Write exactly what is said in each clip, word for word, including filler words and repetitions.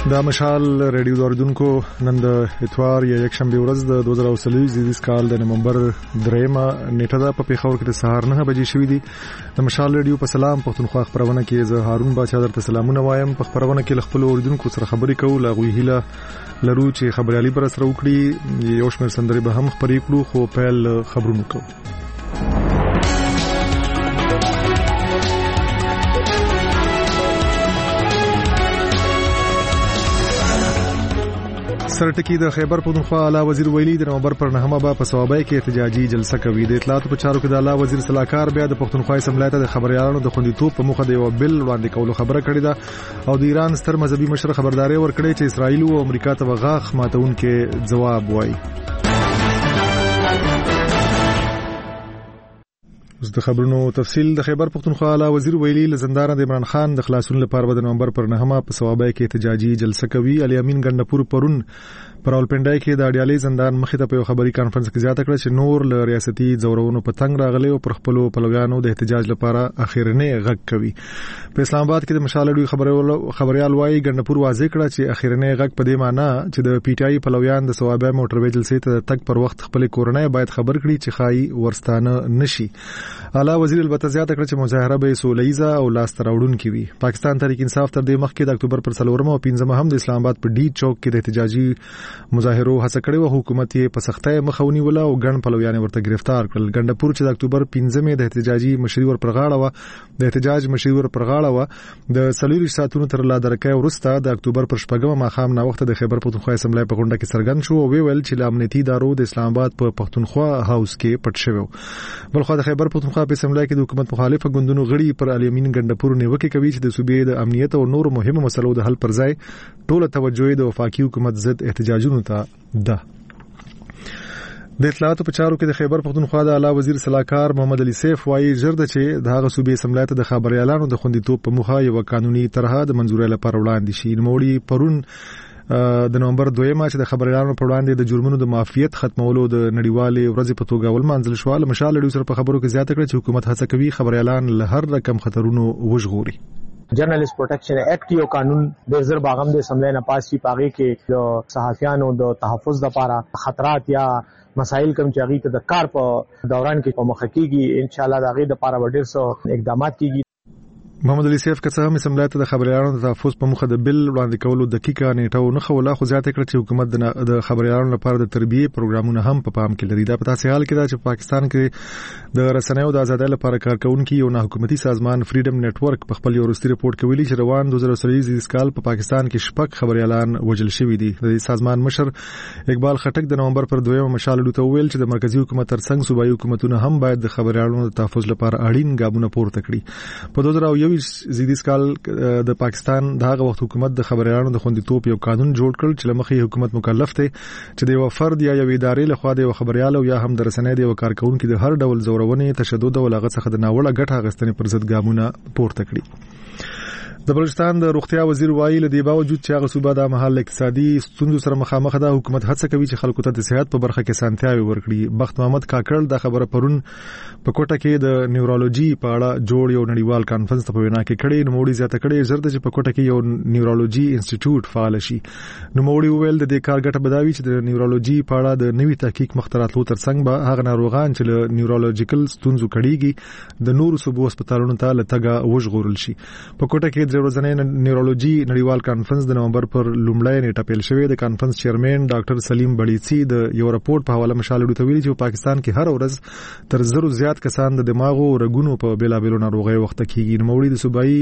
دا مشال ریډیو دوردونکو نن د اتوار یا یک شنبه ورځ د دوه زره څلور زیږدیز کال د نومبر دریمه نیټه ده. په پیښور کې د سهار نه بجې شوې دي. د مشال ریډیو په سلام پښتونخوا خبرونه کې زه هارون باچا درته سلامونه وایم. په خبرونه کې خپل اوریدونکو سره خبرې کوو. لا غوي هیله لرو چې خبريالي پر سره وکړي. یو شمېر سندري به هم خبرې کړو خو پیل خبرونه کوو. سرټکی د خیبر پښتونخوا اعلی وزیر ویلي د نومبر پر نهمه به په ثوابای کې احتجاجي جلسه کوي. د اطلاعات په چارو کې د اعلی وزیر صلاحکار بیا د پښتونخوا اسمبلی ته د خبريالانو د خوندیتوب په مخه د یو بل وړاندې کولو خبره کړې ده او د ایران ستر مذهبي مشر خبرداري ورکړې چې اسرائیل او امریکا ته وغاخ ماتون کې جواب وایي. د خبرونو تفصیل. د خیبر پښتونخوا اعلی وزیر ویلي لزندان د عمران خان د خلاصون لپاره د نومبر پر نهمه په ثوابای کې احتجاجي جلسه کوي. علي امین ګندپور پرون پر اولپنډای کې د اډیالي زندان مخې ته په خبري کانفرنس کې زیاته کړه چې نور له ریاستي زورونو په تنګ راغلي او پر خپل پلویانو د احتجاج لپاره اخیرنه غږ کوي. په اسلام آباد کې د مشالډوي خبري خبريال وايي ګندپور واضح کړه چې اخیرنه غږ په دې معنی چې د پی ټ آی پلویان د ثوابای موټر وی جلسې ته تک پر وخت خپل کورنۍ باید خبر کړي چې خای ورستانه نشي. اعلی وزیر البته زیاته کړه چې مظاهره به سولېزه او لاس تراوړونکې وي. پاکستان تحریک انصاف تر دې مخکې د اکتوبر پر څلورمه او پنځمه هم د اسلام آباد په ډی چوک کې د احتجاجي مظاهرو هڅه کړې و. حکومت یې په سختۍ مخاوني ولا او ګڼ پلویان ورته گرفتار کړل. ګندپور چې د اکتوبر پنځمه د احتجاجي مشري ور پرغاړه و د احتجاج مشري ور پرغاړه و د څلور ساعتونو تر لا درکې ورسته د اکتوبر پر شپږمه ماښام نه وخت د خیبر پښتونخوا اسمبلی په غونډه کې سرګن شو او ویل چې د امنیتي ادارو د اسلام آباد په پښتونخوا هاوس کې پټ شوی. بلخو د خیبر پښتونخوا په اسمبلی کې د حکومت مخالفه ګوندونو غړي پر علي امین ګندپور نیوکه کوي چې د صوبې د امنیت او نور مهمه مسلو د حل پر ځای ټوله توجه د وفاقي حکومت ضد احتجاجونو ته ده. د اطلاعات په چارو کې د خیبر پښتونخوا د اعلی وزیر صلاحکار محمد علي سیف وايي ژر د چې د هغه صوبې اسمبلی ته د خبريالانو د خوندیتوب په مخه یو قانوني طرحه د منځوري لپاره وړاندې شي. نوموړي پرون د نومبر دویمه چې د خبريالانو په وړاندې د جرمونو د معافیت ختمولو د نړیوالې ورځې په توګه ولمانځل شو. مشال لري سره په خبرو کې زیاته کړه چې حکومت هڅه کوي خبريالان له هر رقم خطرونو وژغوري. جرنالست پروټیکشن ایکټ یو قانون د زر باغم د اسمبلی نه پاس شي. پاغي کې د صحافیانو د تحفظ لپاره خطرات یا مسائل کوم چې هغه ته د کار په دوران کې په مخ کېږي ان شاء الله د هغه لپاره ډېر څه اقدامات کیږي. محمد علي سیف که څه هم اسمبلی ته د خبريالانو د تحفظ په مخه د بل وړاندې کولو دقیقه نیټه نه خوله خو زیاته کړه چې حکومت د خبريالانو لپاره د تربیه پروګرامونه هم په پام کې لري. دا په تاسو حال کې دا چې پاکستان کې د رسنیو د ازادۍ لپاره کارکونکو یو نه حکومتي سازمان فریډم نتورک په خپل یو وروستي ریپورت کې ویلي چې روان دوه زره څلور زیږدیز کال په پاکستان کې شپږ خبريالان وژل شوي دي. د دې سازمان مشر اقبال خټک د نومبر پر دویمه مشال ته ویل چې د مرکزی حکومت ترڅنګ صوبایي حکومتونه هم باید د خبريالانو د تحفظ لپاره اړین ګامونه پورته کړي. په دوه زره یو زیږدیز کال د پاکستان دغه وخت حکومت د خبريالانو د خوندیتوب یو قانون جوړ کړ چې لمخې حکومت مکلف دی چې د یو فرد یا یو ادارې له خوا د یو خبريال او یا هم د رسنۍ د یو کارکونکو د هر ډول زورونې تشدد او لغت څخه د ناوړه ګټه اخیستنې پر ضد ګامونه پورته کړي. د بلوچستان د روغتیا وزیر وایي لدی باوجود چې هغه صوبه د محل اقتصادي ستونزو سره مخامخ ده حکومت هڅه کوي چې خلکو ته د صحت په برخه کې سانتیاوي ورکړي. بخت محمد کاکړ د خبره پرون په کوټه کې د نیورولوژي په اړه جوړ یو نړیوال کانفرنس ته په وینا کې کړي. نوموړي زیاته کړي زرد چې په کوټه کې یو نیورولوژي انسټیټیوټ فعال شي. نوموړي وویل د دې کار ګټه بداوي چې د نیورولوژي په اړه د نوي تحقیق مختراتلو ترڅنګ به هغه ناروغان چې له نیورولوژیکل ستونزو کړيږي د نورو صوبو هسپتالونو ته لټګه وژغورل شي. په کوټه کې د ورځنۍ نیورولوژي نړیوال کانفرنس د نومبر پر لومړی نیټه پیل شوی. د کانفرنس چیرمن ډاکټر سلیم بړیڅي د یو راپورټ په حواله مشال ته ویلي چې پاکستان کې هر ورځ تر زرو زیات کسان د دماغ او رګونو په بیلابېلو ناروغیو وخت کېږي. نوموړي د صوبایي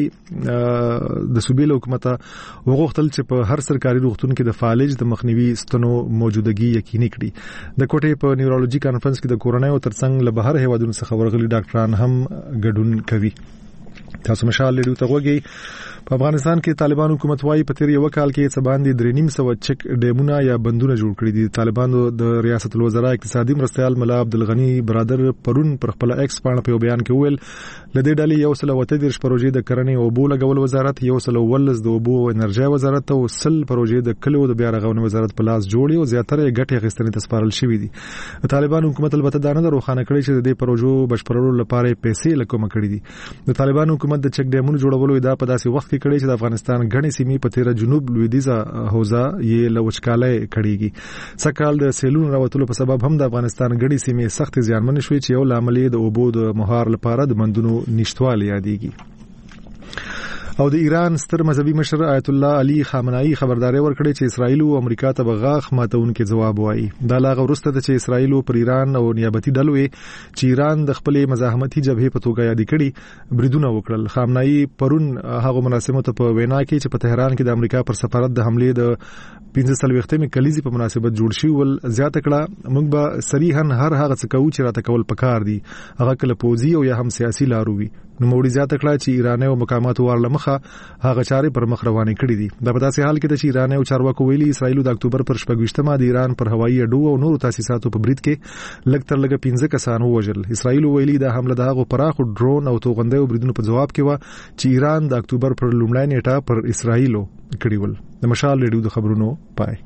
د صوبې حکومت وغوښتل چې په هر سرکاري روغتون کې د فالج د مخنیوي ستنو موجودګي یقیني کړي. د کوټې په نیورولوژي کانفرنس کې د کورونایو ترڅنګ له بهر هیوادونو څخه ورغلي ډاکټران هم ګډون کوي. تاسو مشال لري ته وګورئ. په افغانستان کې طالبان حکومت وايي په تیر یو کال کې څه باندې درې نیم سو چک ډیمونه یا بندونه جوړ کړي دي. طالبانو د ریاست الوزرا اقتصادي مرستيال ملا عبدالغنی برادر پرون پر خپل ایکس باندې په بیان کې ویل لدې ډلې یو سل وته د پروژې د کرنې او بوله غول وزارت یو سل ولز د اوبو او انرژي وزارت او سل پروژې د کلو د بیا رغونې وزارت په لاس جوړي او زیاتره ګټې غستنې تسپارل شوې دي. طالبان حکومت البته دا نه روښانه کړی چې د دې پروژو بشپړولو لپاره پیسې لکوم کړې دي. د طالبان حکومت د چک ډیمونو جوړولو دا په داسې وخت کې مخکې کړی چې د افغانستان غني سیمې په تیره جنوب لویدیځه حوزه یې لوچکاله کړيږي سکهال د سیلونو راوتلو په سبب هم د افغانستان غني سیمې سخت زیانمن شوې چې یو لامل د اوبو د مهار لپاره د مندونو نشټوالي یادېږي او د ایران ستر مذهبي مشر آیت الله علي خامنه‌ای خبرداري ورکړې چې اسرائیل او امریکا ته بغاخ ماتونکو جواب وایي دا لاغه ورسته چې اسرائیل پر ایران او نیابتي ډلو چې ایران د خپل مزاحمتي جبهې په توګه یاد کړي بریدونه وکړل خامنه‌ای پرون هغه مناسبت په وینا کې چې په تهران کې د امریکا پر سفارت د حمله د پنځه سلويختمې کلیزي په مناسبت جوړ شي ول زیاته کړه موږ به صریحا هر هغه څه کوو چې راته کول پکار دي هغه کله پوزي او یا هم سیاسي لارو وي نو موړي زیاته کړه چې ایران او مقامات ورله مخه هغه چارې پر مخ روانې کړې دي دا په داسې حال کې چې ایران او چارواکو ویلي اسرائیل د اکتوبر پر شپږمه د ایران پر هوایي اډو او نورو تاسیساتو په برید کې لږ تر لږه پنځه کسان وژل اسرائیل ویلي دا حمله د هغو پراخ ډرون او توغندې بریدونو په جواب کې و چې ایران د اکتوبر پر لومړۍ نیټه پر اسرائیل کړی ول د مشال ریډیو د خبرونو پای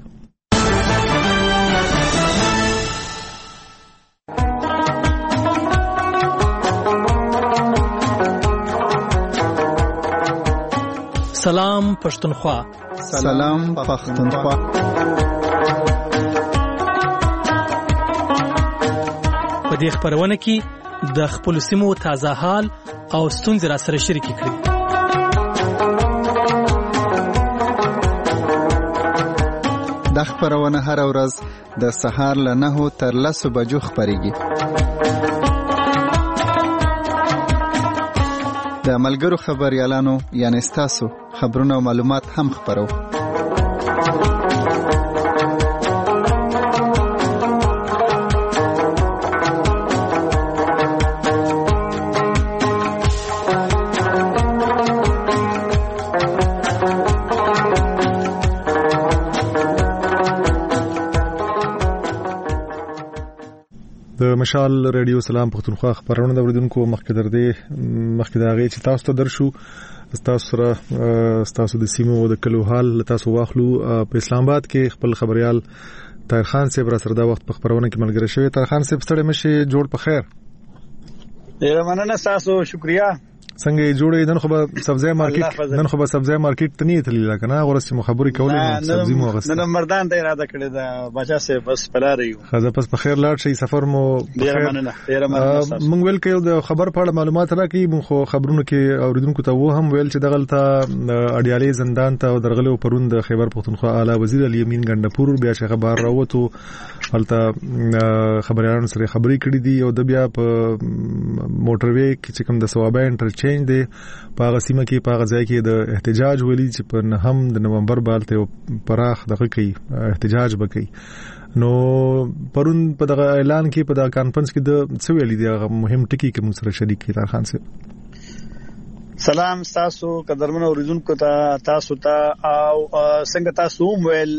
سلام پښتونخوا سلام پښتونخوا په دې خبرونه کې د خپل سیمو تازه حال او ستونزې را سره شریک کړئ د خبرونه هر ورځ د سهار له نهو تر لسو بجو خبريږي د ملګرو خبريالانو یعنی ستاسو خبرونه او معلومات هم خبرو د مشال ریډیو سلام پښتونخوا خبرونه د وردونکو مخکې در دي مخکې دا غي چې تاسو ته درشو تاسو سره تاسو د سیمو د کلو حال تاسو واخلو په اسلام آباد کې خپل خبريال طاهر خان صاحب را سره دا وخت په خبرونه کې ملګری شوی طاهر خان صاحب ستړي مشي جوړ په خیر ډیر مننه تاسو شکریا څنګه جوړې نن خو به سبزی مارکیټ نن خو به سبزی مارکیټ ته نه تللی لکه نه غوړسي مخبري کولې سبزی مو غوښته نن مردان ته اراده کړې دا بچا سه بس پلار یو خزه پس په خیر لاړ شي سفر مو ډیر مننه ډیر مننه مونږ ویل کې د خبر په اړه معلومات راکې مونږ خو خبرونه کې اوریدونکو ته و هم ویل چې دغلته اډیالي زندان ته درغلو پرون د خیبر پختونخوا اعلی وزیر علي امین ګندپور بیا چې خبر راوته هلته خبريالانو سره خبري کړې دي او د بیا په موټر وی کې چې کوم د ثوابه انټرچینج دی په هغه سیمه کې په هغه ځای کې د احتجاج ولې چې په نهم د نومبر بالته پراخ دغه کې احتجاج وکړي نو پرون په دغه اعلان کې په دغه کانفرنس کې د څه ویلي دي هغه مهم ټکی کې موږ سره شریک کړي طاهر خان صاحب سلام تاسو قدرمن اوریدونکو ته تاسو ته او څنګه تاسو ویل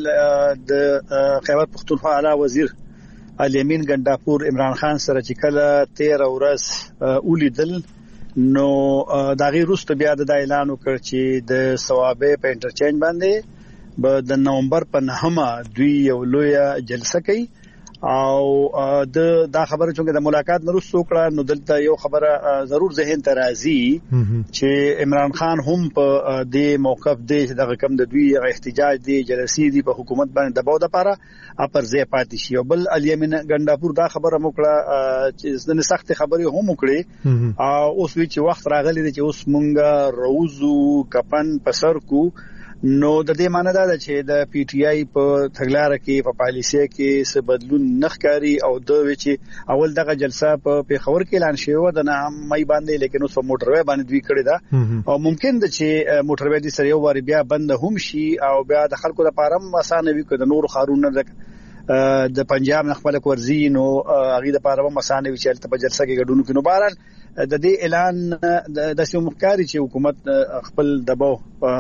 د خیبر پختونخوا اعلی وزیر علي امین ګندپور عمران خان سره چې کله تیره ورځ ولیدل نو دا غي روست بیا د اعلان وکړ چې د ثوابه په انټرچینج باندې به د نومبر په نهمه دوی یو لوی جلسه کوي او د دا خبره چې د ملاقات نرسو کړه نو دلته یو خبره ضرور ذهن ته راځي چې عمران خان هم په دې موقف دی چې د کم د دوی احتجاج دی جلسې دی په حکومت باندې دباو د پاره اپر زی پاتې شي او بل علي امین ګندپور دا خبره موکړه چې د سخت خبرې هم وکړي او اوس وی چې وخت راغلی دی چې اوس مونږه روزو کپن پسر کو نو د دې معنی دا ده چې د پی ټی آی په تګلارې کې په پالیسي کې څه بدلون نخکاری او د وچې اول دغه جلسه په پیښور کې اعلان شوی د نه مې باندې لیکن اوس په موټروي باندې دوی کړی دا او ممکن ده چې موټروي د سره یو واری بیا بند هم شي او بیا د خلکو لپاره هم اسانه وي که د نور خارونه د پنجاب نه خپل ورزي نو هغه د لپاره هم اسانه وي چې په جلسه کې ګډون کینو بهرحال د دې اعلان د سیمو مخکاري چې حکومت خپل دباو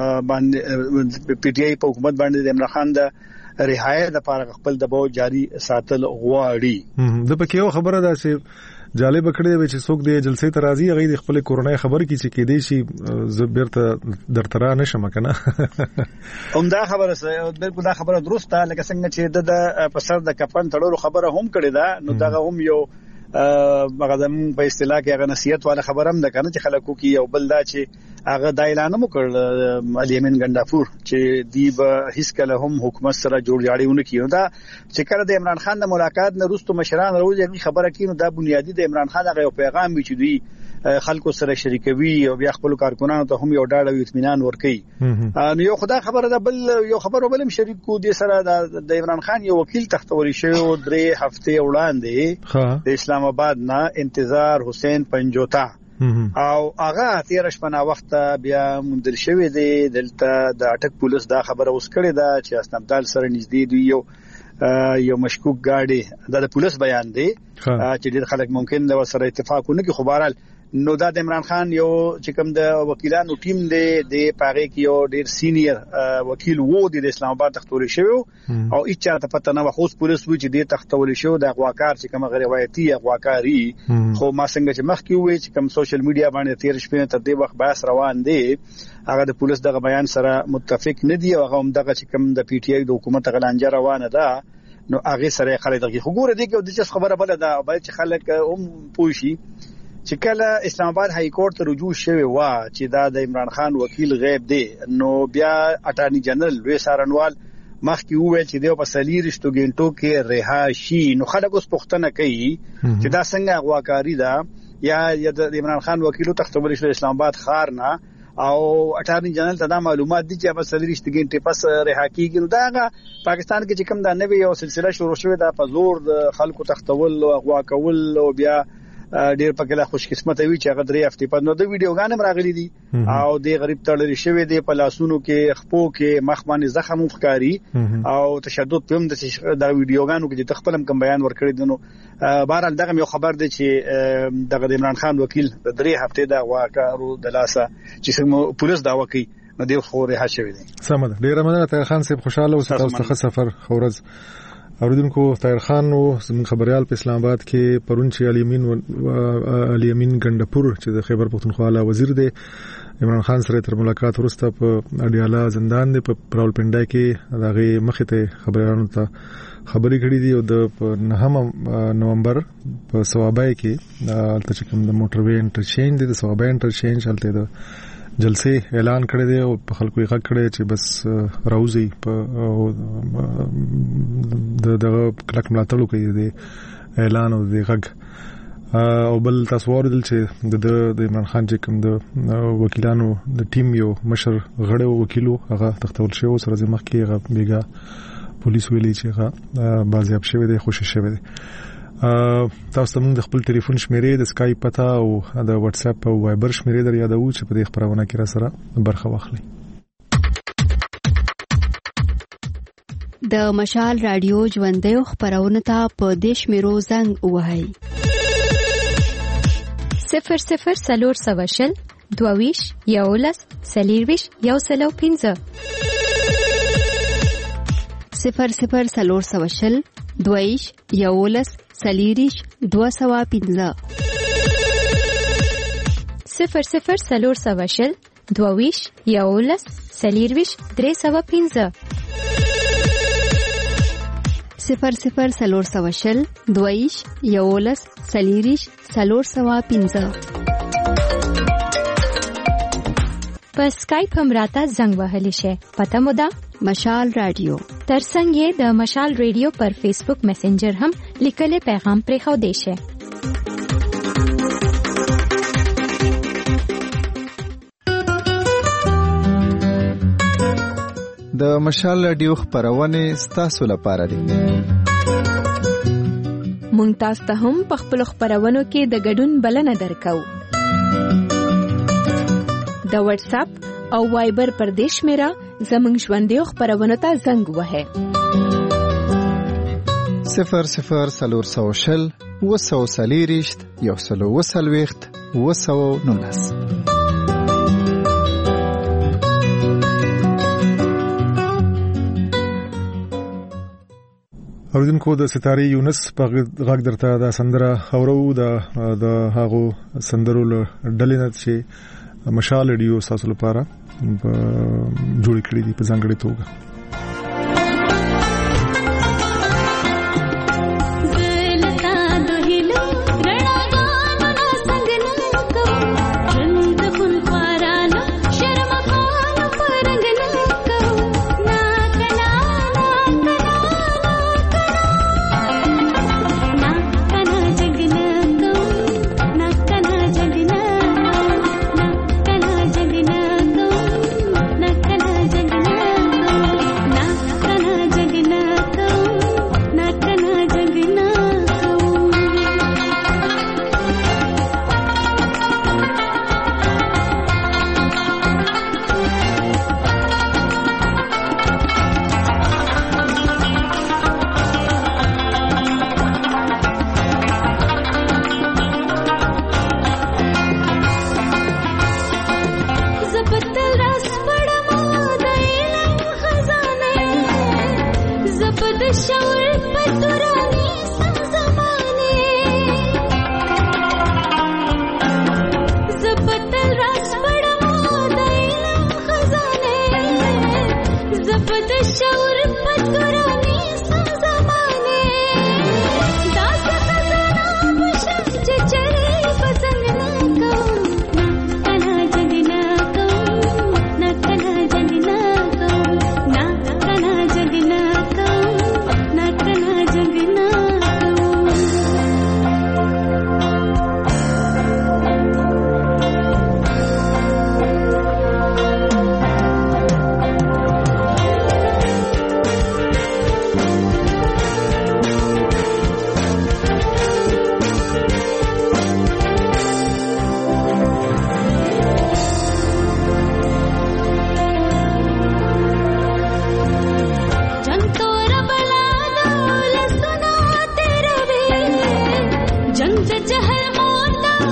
باندې پی ټی آی په حکومت باندې د عمران خان د رهایی د لپاره خپل دباو جاری ساتل غواړي د پکې یو خبره ده چې جالب کړي وي چې څوک د جلسې ته راځي هغه د خپل کورونای خبر کی چې کې دی شي زبرته درترا نشم کنه هم دا خبره بالکل دا خبره درسته لکه څنګه چې د پسر د کفن تړلو خبره هم کړي دا نو دا هم یو مغزم په اصطلاح کې هغه نصیحت والا خبرم ده کنه چې خلکو کې یو بل دا چې هغه د اعلان وکړ الیمین ګنداپور چې دی به هیڅ کله هم حکومت سره جوړ جاړیونه کیو دا چې کله د عمران خان د ملاقات نه وروسته مشران راوځي خبره کینو دا بنیادی د عمران خان هغه پیغام وی چې دوی خلکو سره شریکوي او بیا خپل کارکونانو ته هم یو ډاډه او اطمینان ورکړي. نو یو خدای خبره ده بل یو خبر بلم شریک کو دي سره د عمران خان یو وکیل تختوري شو درې هفته وړاندې د اسلام آباد نه انتظار حسین پنجوتا او هغه تیر شپه وخت بیا مندل شوی دی دلته د اټک پولیس دا خبره اوس کړې ده چې اسنبدال سره نږدې دی یو یو مشکوک گاډي د پولیس بیان دی چې ډېر خلک ممکن د سره اتفاق ونه کوي. خو بهرحال نو دا د عمران خان یو چې کوم د وکیلانو ټیم دی د پاره کې یو ډیر سینیئر وکیل وو د اسلام آباد تختول شوی او اچا ته پته نه وخت پولیس و چې د تختول شو د اغواکار چې کوم روایتي اغواکاری خو ما څنګه چې مخ کې وې چې کوم سوشل میډیا باندې تیر شپې ته د وخت بحث روان دی هغه د پولیس دغه بیان سره متفق نه دی او هغه هم دغه چې کوم د پی ټی آی د حکومت غلانجه روانه ده نو هغه سره خلک دغه خبره دی کې د خبره بل ده او چې خلک هم پوښي چې کله اسلام آباد های کورټ ته رجوع شوی و چې دا د عمران خان وکیل غیب دی نو بیا اټارنی جنرال لوی سارنوال مخکې وویل چې دیو په سلیریشتو ګینټو کې رها شي. نو خلک اوس پوښتنه کوي چې دا څنګه اغواکاری ده یا د عمران خان وکیلو تختول شو اسلام آباد خار نه او اټارنی جنرال ته دا معلومات دي چې په سلیریشتو ګینټې پس رها کیږي. نو دا پاکستان کې چې کوم دا نوې یو سلسله شروع شوې ده په زور د خلکو تختول او اغوا کول او بیا ډیر پکې لا خوش قسمت وي چې هغه درې هفته په نو د ویډیوګانم راغلي دي او د غریب تړلې شوی دی په لاسونو کې خپو کې مخ باندې زخم مخکاری او تشدد په هم د ویډیوګانو کې د خپلم کم بیان ورکړی دي. نو بهرحال دغه یو خبر دی چې دغه عمران خان وکیل د درې هفته د واکارو د لاسه چې څنګه پولیس دا وکي نو دی خو رها شوی دی. سمه ډیر مننه طاهر خان صاحب خوشاله اوسه تاسو ته سفر خورز اوریدونکو. طاهر خان نو زموږ خبريال په اسلام آباد کې پرون چې الیمین الیمین ګنداپور چې د خیبر پختونخوا وزیر دی عمران خان سره تر ملاقات وروسته په اډیالا زندان دی په راولپنډای کې دغه مخې ته خبريالانو ته خبرې کړې دي او د نهم نومبر په ثوابای کې البته چې کوم د موټروي انټرچینج دی د ثوابای انټرچینج البته د جلسې اعلان کړی دی او په خلکو یې غږ کړی چې بس راوځي په د دغه کلک ملاتړ کوي د اعلان او د غږ او بل تاسو ورته چې د د عمران خان چې کوم د وکیلانو د ټیم یو مشر غړی وکیلو هغه تختول شو سره زمخ کې هغه بیګا پولیس ویلي چې هغه بازیاب شوی دی خوشی شوی دی. تاسو ته د خپل ټلیفون شمیرې د اسکایپ پتا او د واتس اپ او وایبر شمیرې در یادو چې په دې خبرونه کې را سره برخه واخلئ. د مشال رادیو ژوندې خبرونه ته په دیش میرو زنګ وهاي صفر صفر سلور سواشل دوویش یولس سلیرویش یو سلو پینزه صفر صفر سلور سواشل دویش یولس سلیریش دو سوا پینزه صفر صفر سلور سواشل دوویش یولس سلیرویش درې سوا پینزه صفر صفر سلور سواشل دویش یولس سلیریش سلور سوا پینزه په اسکایپ هم راته زنګ وهلی شي. پته مو ده مشال رادیو ترڅنګ یې د مشال ریډیو پر فیسبوک میسنجر هم لیکلي پیغام پرې خو دی شي. د مشال رادیو خبرونه ستاسو لپاره دي. مونږ تاسو ته هم په خپل خبرونو کې د ګډون بلنه درکو. د واتس اپ او وایبر پر دیش میرا زمنګ ژوندې خبرونه ته زنګ وهه صفر صفر سلور سوشل وسو سلیریشت یو سلو وسلويخت وسو نونس. اوریدونکو د ستاري یونس په غږ درته دا سندره اورو د د هغو سندرو ډلې نه چې مشال ریډیو تاسو لپاره جوړ کړی دي په ځانګړي توګه.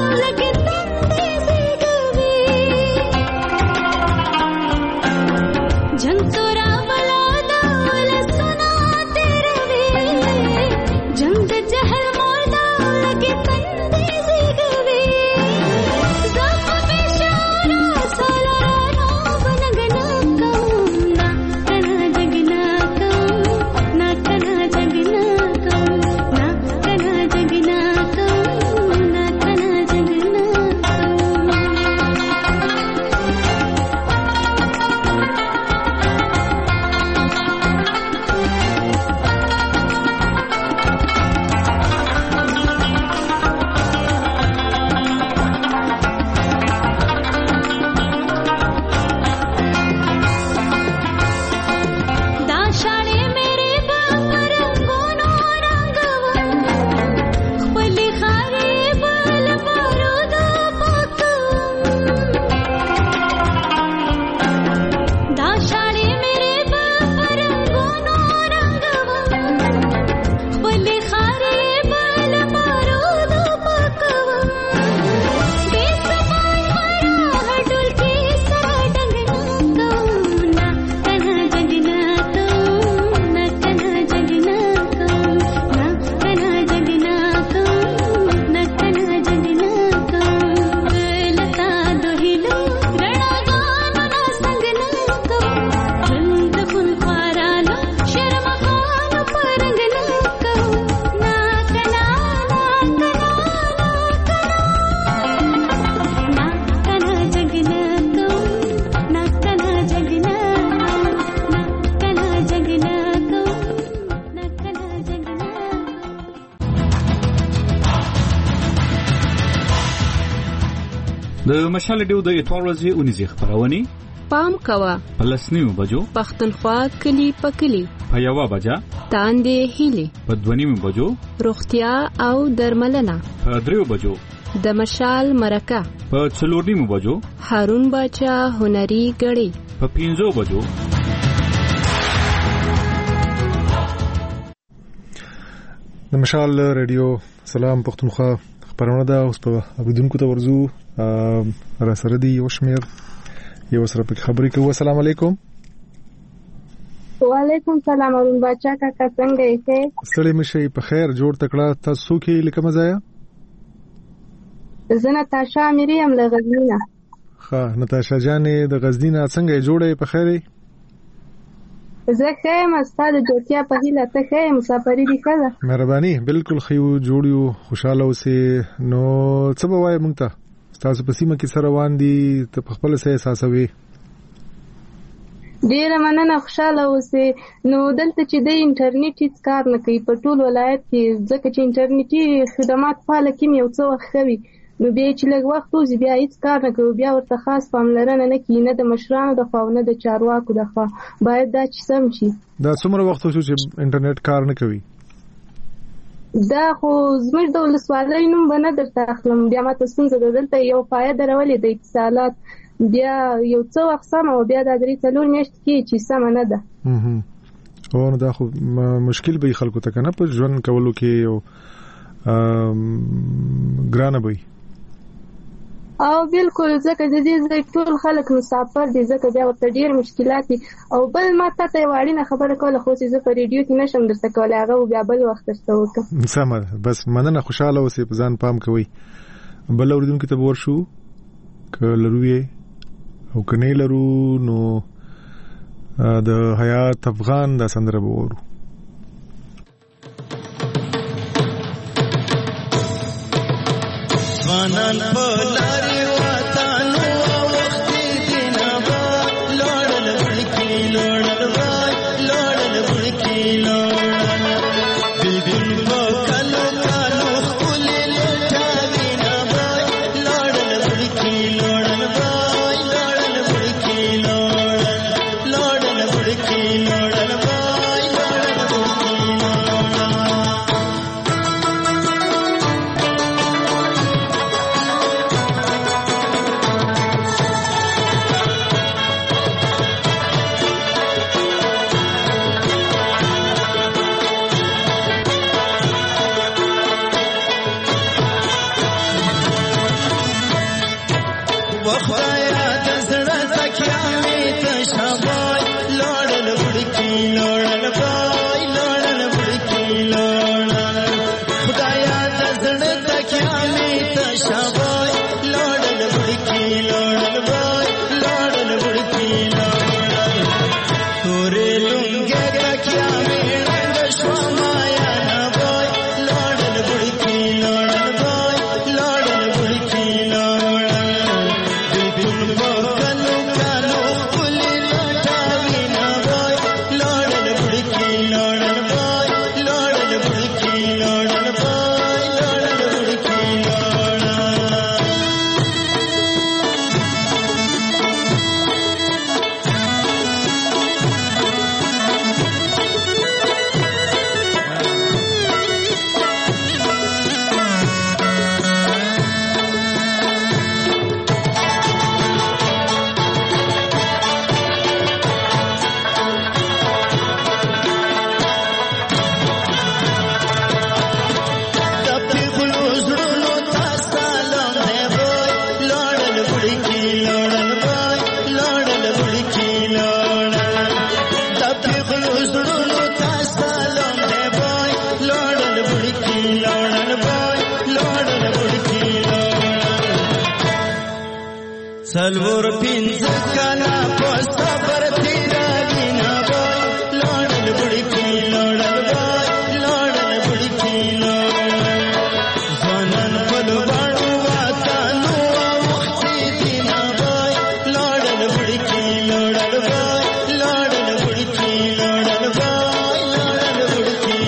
د مشال ډیو د اتوار ورځې اونیزه خبرونه پام کوا پلسنیو بجو پختونخوا کلی پکلی په یوا بجا تاندې هیلي په دونیمو بجو روغتیا او درملنه په دریو بجو د مشال مرکه په څلورنیمو بجو هارون باچا هنري غړي په پینځو بجو د مشال رادیو سلام پختونخوا خبرونه ده اوس په اوریدونکو ته ورزو را سره دی یو شمیر یو سره په خبرې کوو. السلام علیکم. وعلیکم سلام هارون باچا کاکا څنګه یې؟ ستړي مشي په خیر جوړ تکړه تاسو کې لیکم ځای زه نتاشا مریم له غزنینا. ښه نتاشا جانې د غزنینا څنګه جوړې په خیرې؟ زه خیم استاد جوړتیا په هیله ته خیم مسافری دی کړه. مهرباني بالکل خيو جوړیو خوشاله اوسې. نو څه به وای مونږ ته تاسو په سیمه کې سره روان دي ته په خپل څه احساسوي؟ ډیره مننه خوشاله اوسې. نو دلته چې د انټرنیټ هیڅ کار نه کوي په ټول ولایت کې ځکه چې انټرنیټي خدمات فعال کیم یو څه وخت کوي نو بیا چې لږ وخت وځي بیا هیڅ کار نه کوي بیا ورته خاص پاملرنه نه کوي نه د مشرانو د خوا نه د چارواکو د خوا باید دا چې سم شي. دا څومره وخت وشو چې انټرنیټ کار نه کوي؟ دا خو زموږ د ولسوالۍ نوم به نه درته اخلم بیا ماته ستونزه ده دلته یو پایه درولې د اتصالات بیا یو څه وخت سمه او بیا دا درې څلور میاشتې کېږي چې سمه نه ده. او نو دا خو مشکل به خلکو ته که نه په ژوند کولو کې یو ګرانه به او بالکل ځکه د دې ځای ټول خلک مسافر دي ځکه بیا ورته ډېر مشکلات دي. او بل ما تا ته یوه اړینه خبره کوله خو چې زه په ریډیو کې نشم درته کولی هغه بیا بل وخت درته وکړم. سمه ده بس مننه خوشحاله اوسئ په ځان پام کوئ. بل اورېدونکي ته به ورشو که لرو یې او که نه لرو نو د حیات افغان دا سندره به وورو. ځوانان په لارې وطنو وختي دینا به لوړل وړکي لوړل وای لوړل وړکي لوړل بلبل په کلو کلو ښکلې لټوي نه وای لوړل وړکي لوړل وای لوړل وړکي لوړل لوړل وړکي لوړل وای لوړل وړکي لوړل. سلور پینځه کاله په صبر تیرالي نه وای لاړل بړکی لاړل وای لاړل بړکی لاړل ځوانان په لوړو وطنو وخت دې نه وای لاړل بړکی لاړل وای لاړل بړکی لاړل وای لاړل بړکی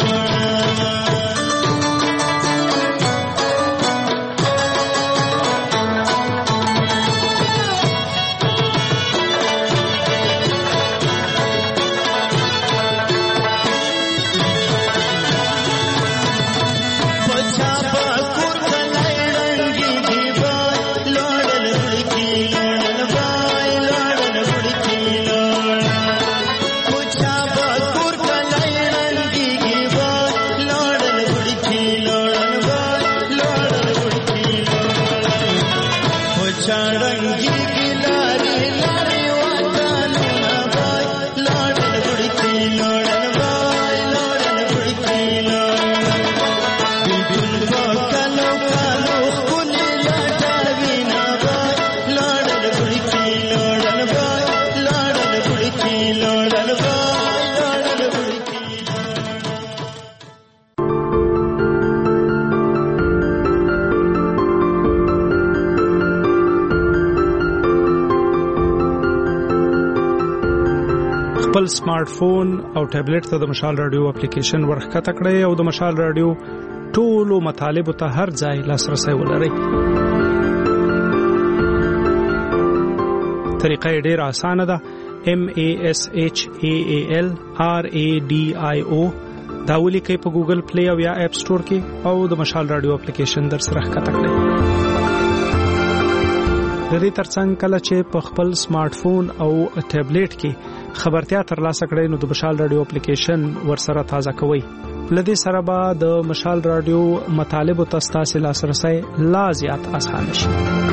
خپل سمارټ فون او ټابلیټ ته د مشال رادیو اپلیکیشن ورخکته کړئ او د مشال رادیو ټولو مطالبه ته هر ځای لاسرسي ولرئ. طریقه ډیره اسانه ده. M A S H A A L R A D I O دا ولیکئ په ګوګل پلی او یا اپ سٹور کې او د مشال رادیو اپلیکیشن در سره ښکته کړئ. د دې ترڅنګ کله چې په خپل سمارټ فون او ټابلیټ کې خبرتیا ترلاسه کړئ نو د مشال رادیو اپلیکیشن ورسره تازه کوئ. لدې سره به د مشال رادیو مطالب او تاسو لاسرسي لا زیات اسانه شي.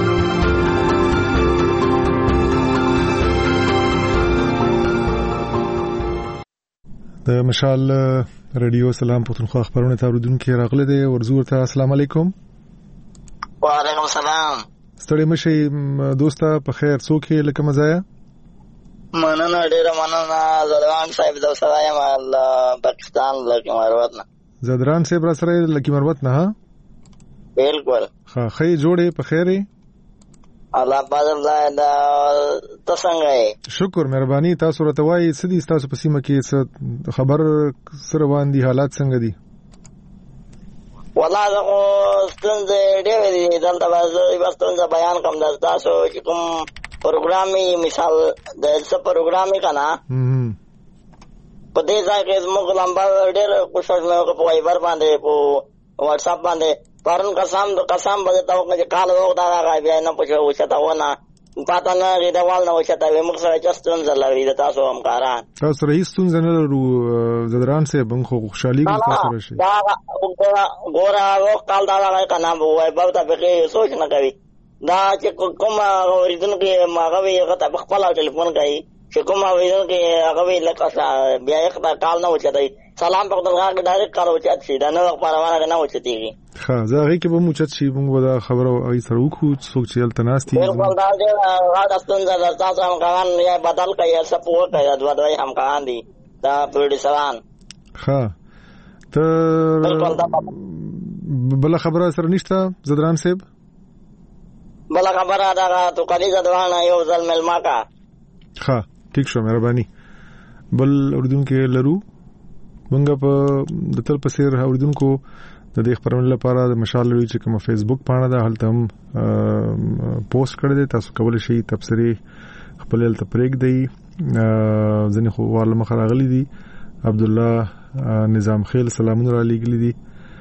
د مشال رادیو سلام پښتونخوا خبرونه تاوردونکو راغله دي ورزور ته السلام علیکم. وعلیکم السلام. ستړي مشي دوستا په خیر څوک لکه مزایا؟ مننه ډیره مننه زدران صاحب د سرایم پاکستان لکه مروت نه. زدران صاحب را سره لکه مروت نه؟ ها بالکل. ها خی جوړې په خیره؟ الله پازم دا تاسو شکر مهرباني. تاسو راته وایي سدي تاسو په سیمه کې خبر سره باندې حالات څنګه دي؟ والله دا ستونزې ډېرې دي دلته به ستونزه بیان کوم د تاسو چې کوم پروګرامي مثال د څه پروګرامي کنه په دې ځای کې زموږ لمبا ډېر کوشش مې وکړ په وایبر باندې په واتس اپ باندې پرون قسم د قسم به تاسو کې کال وو دا راغی نه پوښتنه وشته ونه پاتہ نه ریډوال نه وشته موږ سره چستون زلوي د تاسو همکاران تاسو رئیس تون نه لرو زدران سه بنخو خوشحالي کو تاسو راشي دا ګورا وو کال دا راغی کنه وایبر ته به سوچ نه کوي دا چې کوم اوریدونکو ماغه یو ته خپل ټلیفون کوي چې کوم اوریدونکو هغه لکه بیا یو کال نه وچتای سلام په دغه ډایرکټ کارو چې شي دا نه پروانه نه وچتيږي. ښه زه هغه کې به موچت شي موږ دا خبره ای سره وکړو څوک چې التناستي بالکل دا دا ستونزه د تاسو هم کاران یا بدل کوي سپورټ کوي دا دوی هم کاران دي دا پروډوسران. ښه ته بل خبره سره نشته زدران صاحب؟ بل خبره دا تو کلی زدران یو ځل ملما کا. ښه ټیک شو مهرباني. بل اردوونکو لرو منګه په د تل په سیر اوریدونکو د دې خبرونو لپاره د مشال لوي چې کوم فیسبوک پاڼه ده هلته هم پوسټ کړی دی تاسو کولای شئ تبصری خپل هلته پرېږ دی. ځنې خو والله مخ راغلي دي عبد الله نظام خیل سلامونه را لېږلي دي.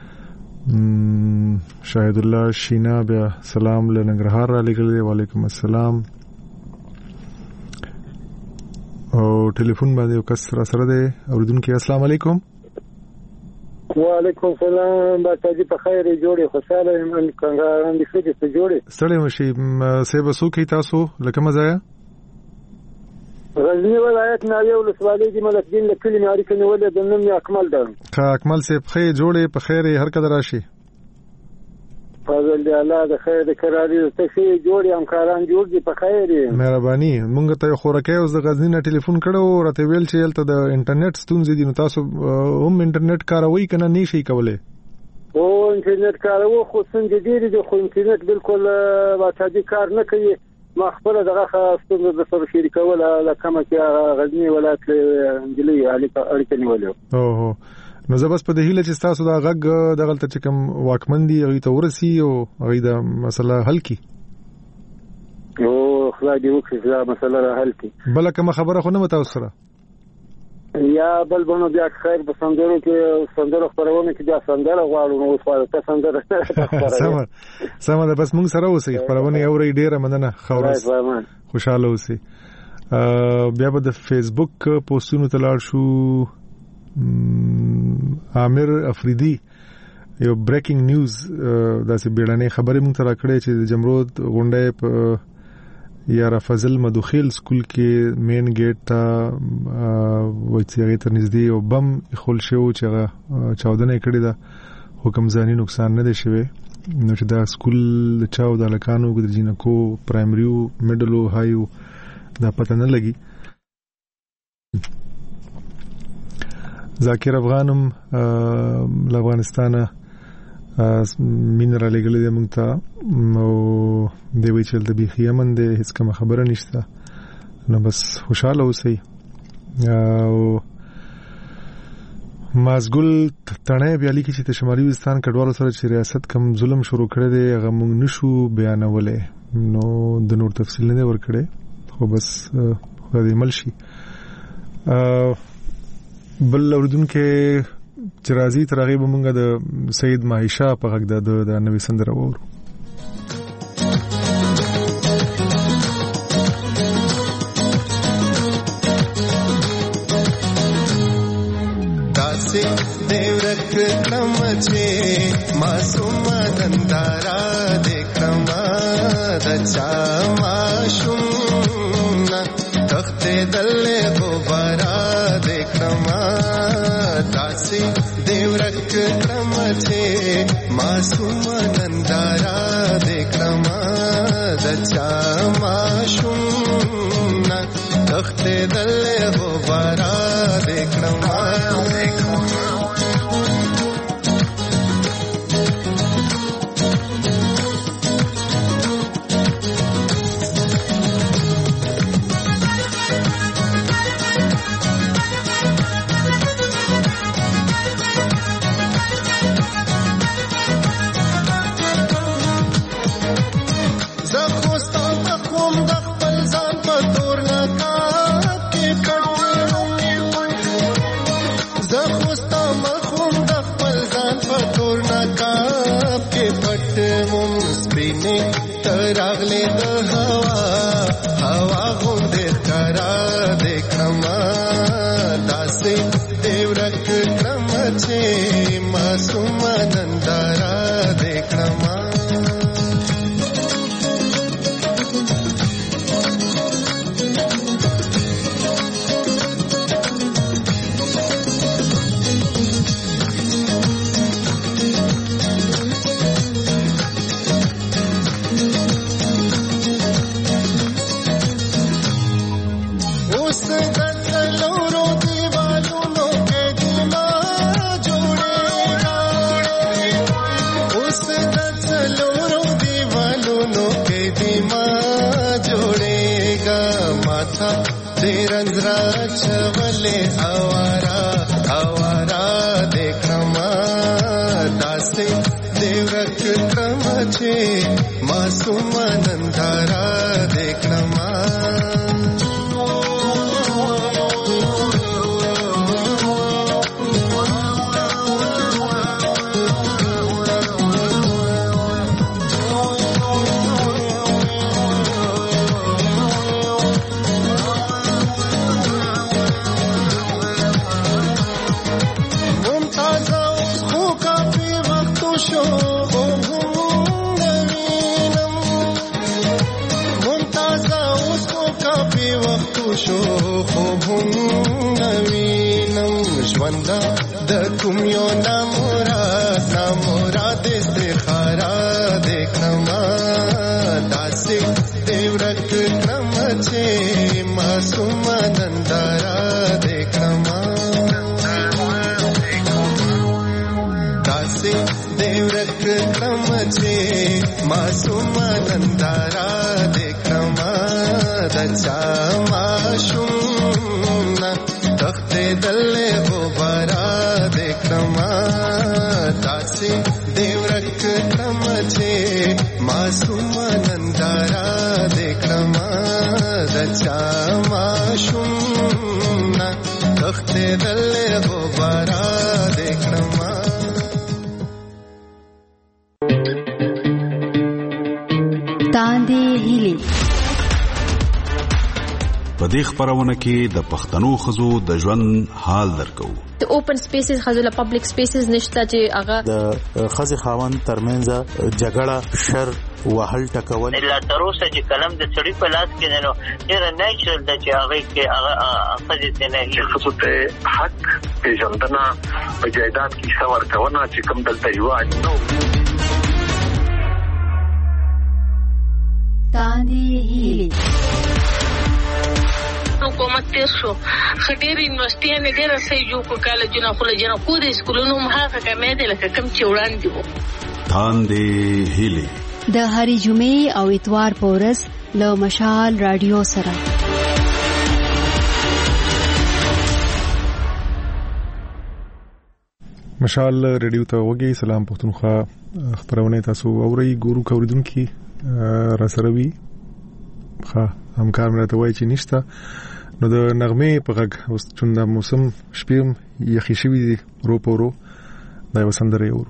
شاهد الله شینا بیا سلام له ننګرهار را لېږلي دی. وعلیکم السلام. او ټلیفون باندې یو کس را سره دی اوریدونکو السلام علیکم. وعلیکم السلام. باچاجي په خیر جوړې خوشاله یم څنګه اندې څه ته جوړې سړی مشي سیب سو کی تاسو لکه مزایا غزنی ولایت ناوی ولسوالۍ کې ملک دین له کلی ناری کنه ولې د نوم اکمل ده. کا اکمل سیب خیر جوړې په خیر هر کله راشي. فضل دی الله د خیر د کراري ته شي جوړ یم کاران جوړ دي په خیر یې مهرباني. مونږ ته خورکه اوس د غزنی نه ټلیفون کړو راته ویل چې یلته د انټرنیټ ستونزې دي نو تاسو هم انټرنیټ کاروي کنه نه شي کولای؟ او انټرنیټ کارو خو څنګه ډیر دي خو انټرنیټ بالکل واټادي کار نه کوي. ما خپل دغه ستونزه د سره شریکول له کومه کې غزنی ولایت انجلي اړیکه نیولې. اوه نو زه بس په دې هیله چې تاسو دا غږ دغه ته چې کوم واکمن دي هغه ته ورسي او هغه دا مسله حل کړي. او خدای دې وکړي چې دا مسله حل کړي. بل کوم خبره خو نه متاو سره یا بل بنو بیا خیر په سندرو کې سندرو خبرونه کې بیا سندره غواړو نو اوس ته سندره سم سم ده بس موږ سره اوسئ خبرونه اوري ډیره مننه خورس خوشاله اوسئ. بیا به د فیسبوک پوسټونو ته لاړ شو. عامر افریدی یو بریکینګ نیوز داسې بیړنۍ خبرې مونږ ته راکړې چې د جمرود غونډه په یارا فضل مدوخیل سکول کې مین گیټ ته وایي تر نږدې او بم خل شو چې هغه چاودنه کړې ده حکم ځاني نقصان نه دی شوی. نو چې دا سکول د چاو د لکانو د جینکو پرایمریو میډلو هایو دا پته نه لګي. ذاکر افغانم له افغانستانه مینرالي غلې د مونږ ته او دی وی چې د بيخي یمن د هیڅ کوم خبره نشته نو بس خوشاله اوسئ. او مازګل تڼې بیا لیکي چې د شمالي وزستان کډوالو سره چې ریاست کم ظلم شروع کړی دی هغه مونږ نشو بیانولې نو د نور تفصیل نه ورکړي خو بس خو دې مل شي. بل اوردون کې چرازی ترغیب مونږه د سید ماهیشا په غږ د د نوې سندره وورو. داسې دیورک کړم چې معصوم نندارا دکړم د چا معشوم تخته دل غبارا دکړم داسې دیورک کړم چې معصوم نندارا دکړم د چا معشوم تخته دل غبارا دکړم. راغله د هوا هوا غوندې کرا دکړم داسې دیورک کړم چې معصوم نندارا دکړم. چولے اوارا اوارا دکړم داسې دیورک کړم چې معصوم نندارا دکړم. د کوم یو نامراد نامراد استخاره معصوم نندارا دیکھما دچا معشوم تخت دل غبارا دیکھما داسې دیورک کمچه معصوم نندارا دیکھما دچا معشوم تخت دل غبارا دیکھما. تاندې هیلې په دې خبرونه کې د پښتنو خزو د ژوند حال درکو. د اوپن سپیسز خزو له پبلک سپیسز نشته چې هغه د خزي خاوند ترمنځ جګړه شر وهل ټکول لا تر اوسه چې کلم د چړې په لاس کې نو ډېر نیچرل د چې هغه کې هغه خزي ته نه خصوص ته حق پیژندنه په جایداد کې څور کونه چې کوم دلته یو نو تاندې هیلې حکومت تیر شو خډیر یونیورسيټي ډېر سې جو کو کالجونه خو له جنا کو د سکولونو مخه کمې دي لکه کم چې وړاندې وو. تاندې هیلې د هرې جمعې او اتوار په ورځ له مشال رادیو سره مشال رادیو ته وګي. سلام پښتونخوا خبرونه تاسو اوري ګورو کوریدونکو را سره وي ښه همکار مې راته وایي چې نشته نو د نغمې په غږ اوس چې د موسم شپې یخې شوي دي رو په ورو دا یوه سندره یې اورو.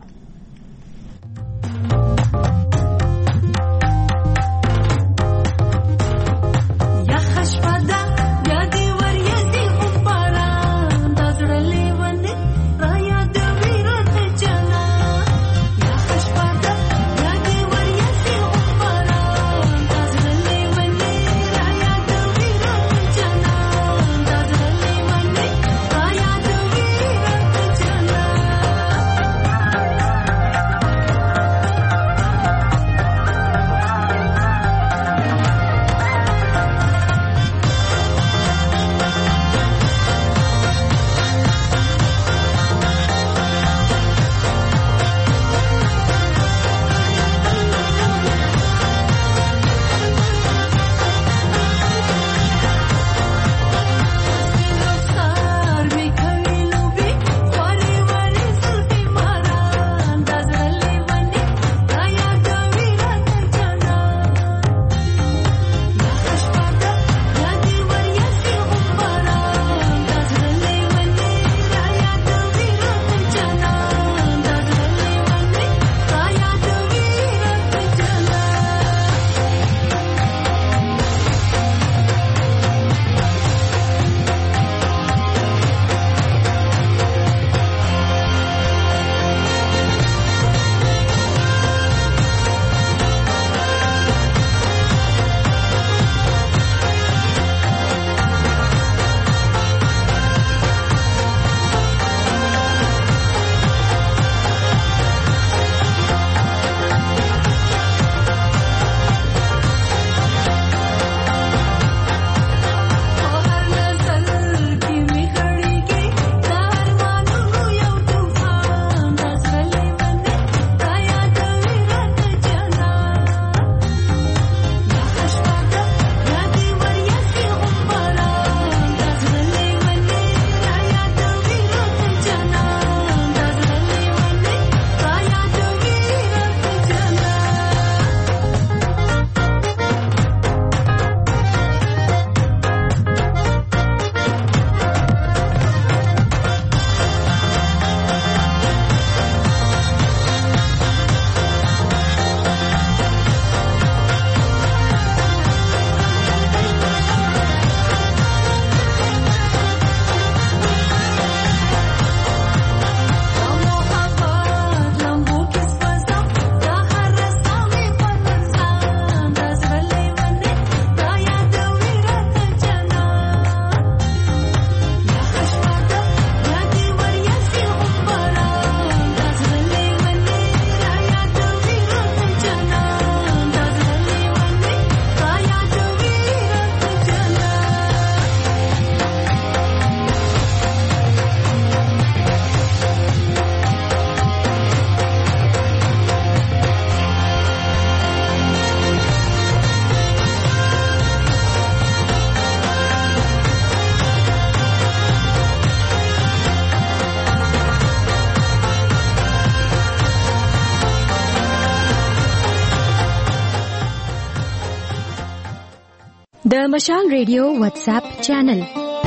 د مشال ریډیو واتس اپ چینل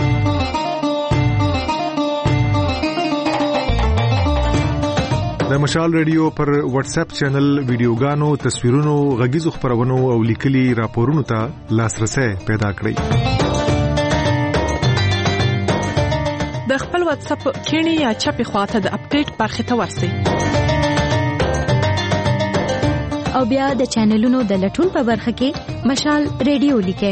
د مشال ریډیو پر واتس اپ چینل ویډیوګانو، تصویرونو، غږیزو خبرونو او لیکلي راپورونو ته لاسرسي پیدا کړئ. د خپل واتس اپ کینی یا چپی خواته د اپډیټ برخه ته ورسئ او بیا د چینلونو د لټون په برخه کې مشال ریډیو لیکئ.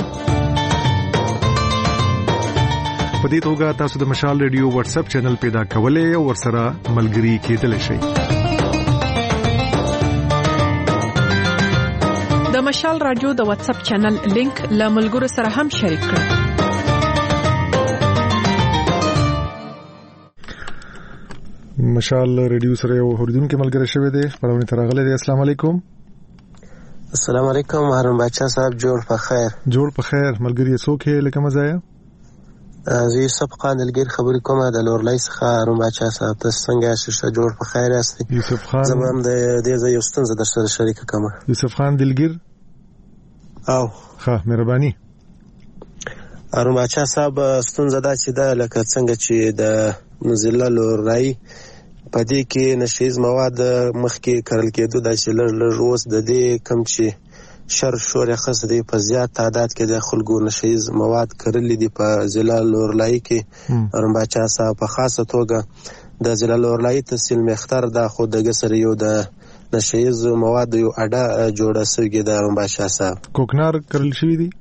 په دې توګه تاسو د مشال ریډیو واتس اپ چینل پیدا کولای او ورسره ملګري کېدلی شئ. د مشال رادیو د واتس اپ چینل لینک له ملګرو سره هم شریک کړئ. مشال ریډیو سره یو اوریدونکو ملګری شوی دی، پرونه ترغله دی. السلام علیکم. السلام علیکم هارون بچا صاحب، جوړ په خیر. جوړ په خیر. ملګری څوک یې لکه مزایا؟ زه یوسف خان دلګر خبرې کوم د لورلای څخه. هارون بچا صاحب تاسو څنګه شته؟ جوړ په خیر یاست؟ یوسف خان زموږ د دې ځای ستونزه در سره شریک کوم. یوسف خان دلګر او ښه مهرباني. هارون بچا صاحب ستونزه دا چې دا لکه څنګه چې د موزیلا لورلای په دې کې نشیز مواد مخکې کارل کېدو دا چې لږ لږ اوس د دې کم چې شر شور خاص دی په زیات تعداد کې د خلکو نشیز مواد کړل دي په ضلع لورلای کې. هارون بچا صاحب په خاصه توګه د ضلع لورلای تحصیل مختار د خود د سره یو د نشیز مواد یو اډه جوړه شوې ده. هارون بچا صاحب کوکنار کړل شوی دی؟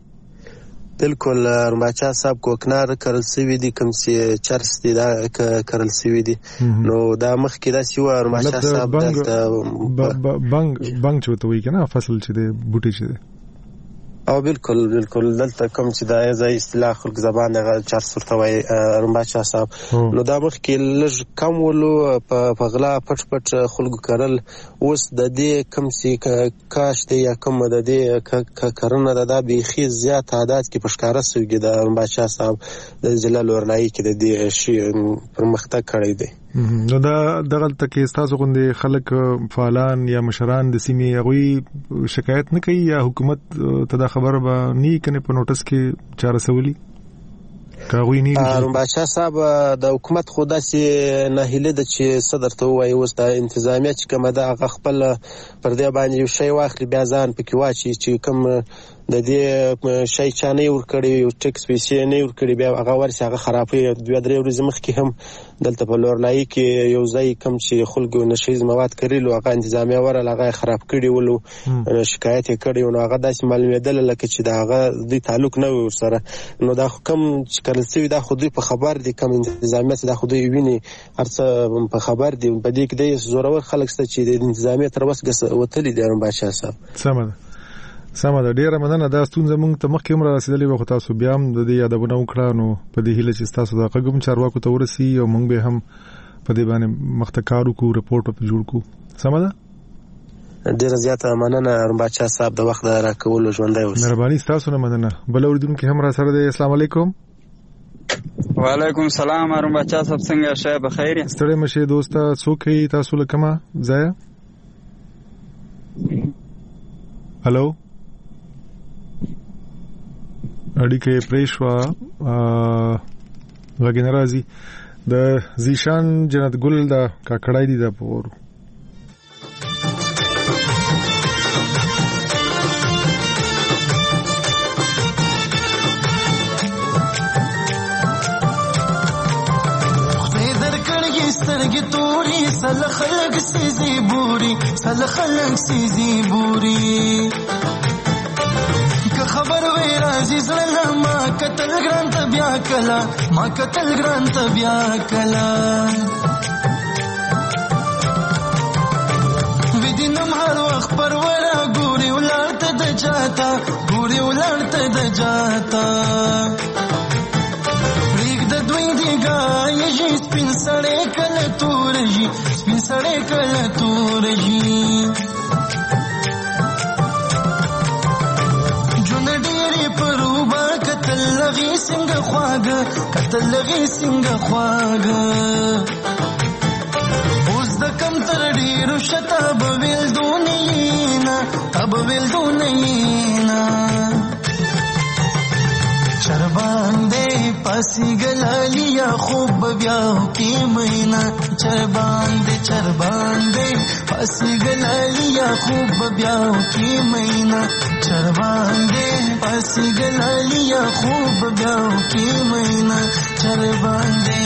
بالکل هارون بچا صاحب کوکنار کړل شوی دی، کوم چې چرس دی دا کړل شوی دی. نو دا مخکې دا سی و هارون بچا صاحب دلته بنګ بنګ چوته وی کنه فصل چې دی بوټي چې دی. او بالکل بالکل دلته کوم چې دا ځای اصطلاح خلک زبان د چرس ورته وایي هارون بچا صاحب. نو دا مخکې لږ کم ولو په غلا پټ پټ خلکو کړل، اوس د دې کوم چې کاش دی یا کوم د دې کرنه د دا بیخي زیات تعداد کې پښکاره سوي د هارون بچا صاحب د ضلع لورلای کې د دې شی پرمختګ کړی دی. نو دا دغه تکي تاسو غوندي خلک فعالان یا مشران د سیمې غوي شکایت نه کوي یا حکومت ته دا خبر به نه کنه په نوټس کې چاره سوالي کاوی نه؟ هارون بچا صاحب د حکومت خدا سي نه هله د چې صدر ته وایي اوس د انتظامیه چې کومه د هغه خپل پر دې باندې یو شی واخلي بیا ځان پکې واچي چې کوم د دې شی چانه ور کړی یو ټیکس پیسې نه ور کړی بیا هغه ورسې هغه خرابې دوه درې ورځې مخکې هم دلته په لورلای کې یو ځای کم چې خلکو نشیز مواد کړیلو هغه انتظامیه ورل هغه خراب کړی ولو شکایت یې کړی نو هغه داسې معلومېدل لکه چې دا هغه د تعلق نه ور سره. نو دا کوم چې کړل سوي دا خو دوی په خبر دي، کوم انتظامیه دا خو دوی ویني هرڅه په خبر دي. په دې کې د زورور خلک ست چې د انتظامیه تر وسه وتلی دي. هارون بچا صاحب سم ده سم ده ډیره مننه. دا ستونزه مونږ ته مخکې هم رسیدلې وه خو تاسو بیا هم د دې یادونه وکړه. نو په دې هیله چې تاسو د قګم چارواکو ته ورسي او مونږ به هم په دې باندې مختکارو کو رپورټ په جوړ کو. سم ده ډیره زیاته مننه هارون بچا صاحب د وخت راکولو ژوندۍ اوسئ. مهرباني تاسو نه مننه. بل اوریدونکو هم را سره دی. السلام علیکم. وعلیکم السلام هارون بچا صاحب څنګه شه بخیر؟ ستړي مشه دوستا څوک یې تاسو لکما ځای؟ هالو اړیکه پریشوا غږ ناراضي د زیشان جنت ګل دا کاکړای دي د پور سترګې توري سل خلق سيزي بوري سل خلق سيزي بوري که خبر وې راځي زړه ما کتل ګران ته بیا کلا ما کتل ګران ته بیا کلا ودینم هر وخت پرورا ګوري ولارته د جاتا ګوري ولارته د جاتا یجی سپین سړی کله تور جی سپین سړی کله تور جی جون ډېرې پروبا کتل لغي څنګه خواږه کتل لغي څنګه خواږه اوس د کم تر ډېرو شته به ویل دونینا اب ویل دونینا باندې پاسي ګلالیا خوب بیاو کې مینا چر باندې چر باندې پاسي ګلالیا خوب بیاو کې مینا چر باندې پاسي ګلالیا خوب بیاو کې مینا چر باندې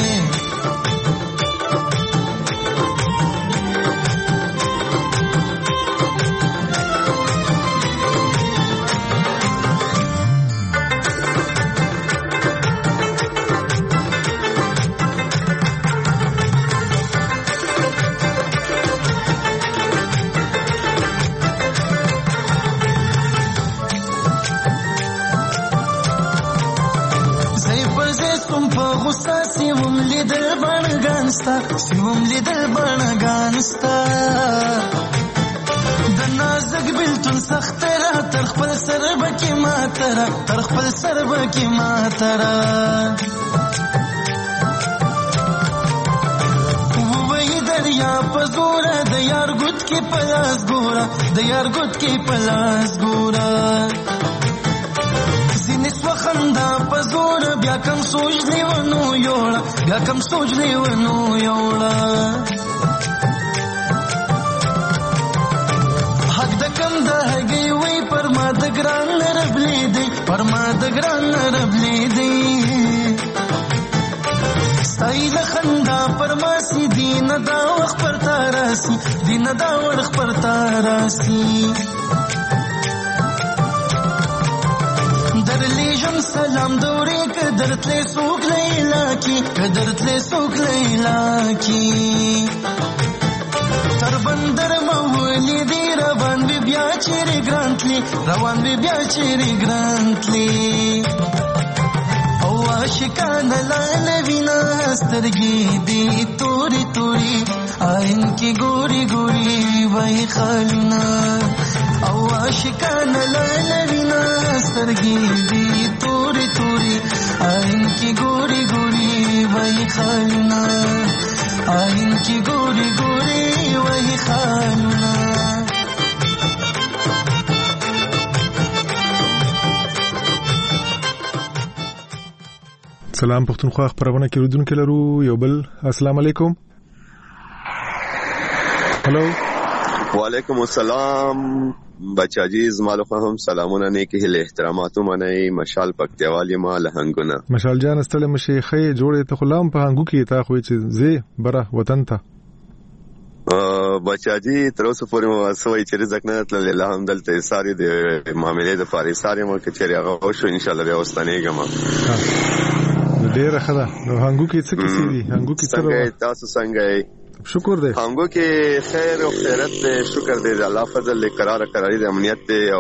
سیوم لیدل بانگانستا د نازک بلتون سخت را تر خپل سر بکی ماترا تر خپل سر بکی ماترا ووی دریا پزورا د یار گوت کی پلاس گورا د یار گوت کی پلاس گورا زینس وخندا پزور بیا کم سوچ لیونو یوڑا بیا کم سوچ لیونو یوڑا حق د کم د هګي وی پر ما د ګران ربلی دی پر ما د ګران ربلی دی ستایل خندا پر ما سی دین دا وخت پر تاراسي دین دا وخت پر تاراسي درلیجم سلام دوری کدرت لی سوک لیلا کی کدرت لی سوک لیلا کی تر بندر مولی دی روان بی بیا چیری گرانتلی روان بی بیا چیری گرانتلی او عاشقان لالوینا سترگی دی توری توری آئین کی گوری گوری وی خالونا او عاشقان لالوینا سترگی دی توری توری آئین کی گوری گوری وی خالونا آئین کی گوری گوری وی خالونا سلام پښتونخوا خبرونه کې ودونکو لرو یو بل السلام علیکم هلو وعلیکم السلام بچاجی زمالو خو هم سلامونه نه کې له احتراماتو منئ مشال پکتیوالی ما لهنګونه مشال جان استله مشیخه جوړه ته خلام په هنګو کې تا خو چې زی بره وطن ته بچاجی تر اوسه پورې مو سوي چې رزق نه تل له هم دلته ساري د معاملې د فاري ساري مو کې چې هغه شو ان شاء الله بیا واستنېګم ډیره ښه ده نو هنګو کې څه کیسې دي هنګو کې څه تاسو څنګه یې شکر دی هنګو کې خیر او خیرت دی شکر دی الله فضل قرار قراری د امنیت دی او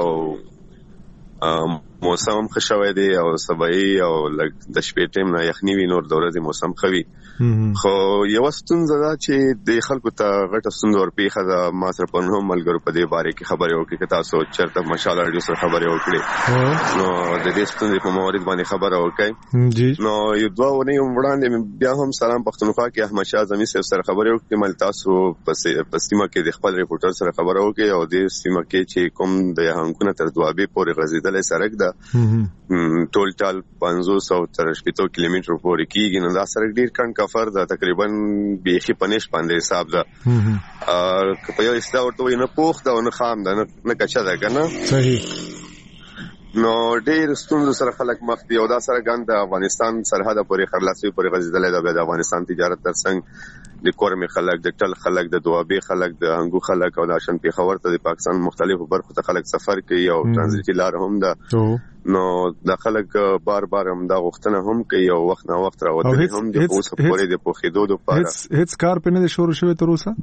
موسم خوشوي دی او سبای او د شپې ټیم نه یخنی وی نور د ورځې موسم خوي خو یو ستونزه ده چې د خلکو ته غټه ستونزه ورپیخه ده ما سره په نوم ملګرو په دې باره کې خبرې وکړي که تاسو چېرته مشال راډیو سره خبرې وکړي نو د دې ستونزې په موارد باندې خبره وکړئ نو یو دوه اونۍ وړاندې بیا هم سلام پښتونخوا کې احمد شاه زمي صاحب سره خبرې وکړې مل تاسو په سیمه کې د خپل ریپورټر سره خبره وکړي او د سیمه کې چې کوم د هنګونه تر دوابې پورې غځېدلې سړک ده ټول ټال پنځوس او تر شپږ کیلومتر پورې کېږي نو دا سړک ډېر کڼ کفر ده تقریبا بیخي پنیش باندې حساب ده که په یو اصطلاح ورته وایي نه پوخ ده او نه خام ده نه کچه ده که نه صحیح نو ډېر ستونزو سره خلک مخ دي او دا سړک د افغانستان سرحده پورې خرلاسوي پورې غځېدلی ده بیا د افغانستان تجارت تر څنګ د کورمې خلک د ټل خلک د دوابې خلک د هنګو خلک او د اشن پیښور ته د پاکستان مختلفو برخو ته خلک سفر کوي او ترانزیتي لار هم ده نو د خلک بار بار هم دا غوښتنه هم کوي او وخت نه وخت راوتلي هم د اوس پورې د پوښېدو دپاره هیڅ کار پې نه دی شروع شوی تر اوسه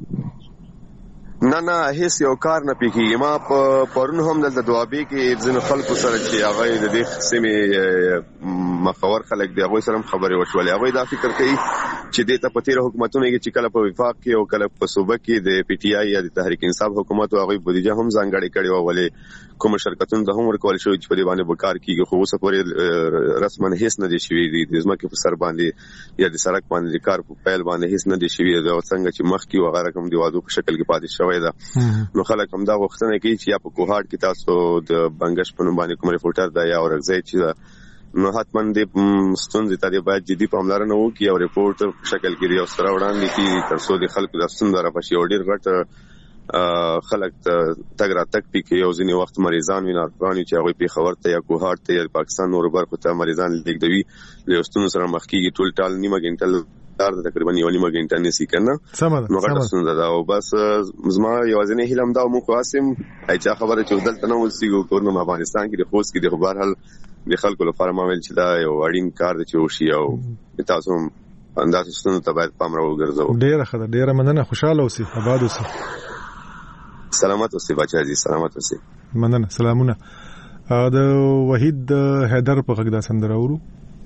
نه نه هیڅ یو کار نه پیږي ما په پرون هم د دوابې کې ځینو خلکو سره چې هغه د دې سیمې مخور خلک دی هغه سره خبرې وشولې هغه دا فکر کوي چې د ته پتیر حکومتونه کې چې کله په وفاق کې او کله په صوبه کې د پی ټی آی یا د تحریک انصاف حکومت او هغه بودیجه هم ځانګړې کړې و ولې کوم شرکتونو د هم ورکول شو چې په دې باندې وکړ کیږي خو اوسه پورې رسمن هیڅ نه دي شوی دي د ځمکې په سر باندې یا د سړک باندې کار په پیل باندې هیڅ نه دي شوی دا څنګه چې مخ کې وغیرہ کوم دی وادو په شکل کې پاتې شوی دا نو خلک هم دا غوښتنه کوي چې یا په کوهاټ کې تاسو د بنگش په نوم باندې کوم ریپورټر دا یا اورګزای چې نو حتما د ستونزې ته باید جدي پاملرنه وکړي او ریپورت په شکل کې یو سره وړاندې کړي تر څو د خلکو د ستونزې راپشي او ډیر غټ خلک تګ را تک پی کې یو ځینې وخت مریضان وي ناروغان چې هغه په خبر ته یا کوهار ته یا پاکستان نور برخو ته مریضان لیکدوي له ستونزې سره مخ کیږي ټول ټال نیمه غنټه دار تقریبا یو نیمه غنټه نسی کنه نو غټ ستونزه ده او بس زما یوازینی هیلم دا مو قاسم اچا خبره چې دلته نو وسیګو کورنو افغانستان کې د خوست کې د خبر حل د خلکو لپاره ما ویل چې دا یو اړین کار دی چې وشي او تاسو هم انداز ستونزو ته باید پام راوګرځو. ډیره ښه ده، ډیره مننه، خوشاله اوسئ، آباد اوسئ، سلامت اوسئ بچا جی، سلامت اوسئ. مننه، سلامونه. د وحید حیدر په غږ دا سندره اورو.